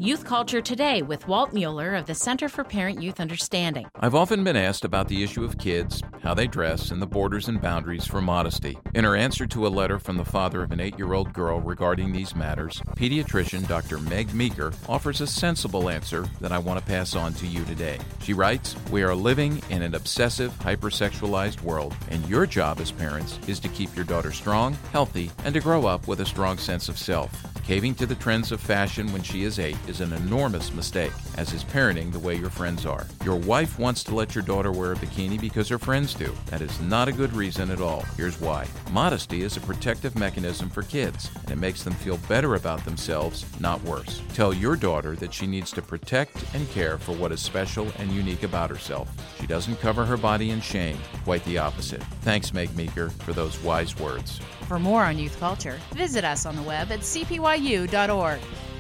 Youth Culture Today with Walt Mueller of the Center for Parent-Youth Understanding. I've often been asked about the issue of kids, how they dress, and the borders and boundaries for modesty. In her answer to a letter from the father of an 8-year-old girl regarding these matters, pediatrician Dr. Meg Meeker offers a sensible answer that I want to pass on to you today. She writes, "We are living in an obsessive, hypersexualized world, and your job as parents is to keep your daughter strong, healthy, and to grow up with a strong sense of self. Caving to the trends of fashion when she is 8 is an enormous mistake, as is parenting the way your friends are. Your wife wants to let your daughter wear a bikini because her friends do. That is not a good reason at all. Here's why. Modesty is a protective mechanism for kids, and it makes them feel better about themselves, not worse. Tell your daughter that she needs to protect and care for what is special and unique about herself. She doesn't cover her body in shame, quite the opposite." Thanks, Meg Meeker, for those wise words. For more on youth culture, visit us on the web at cpyu.org.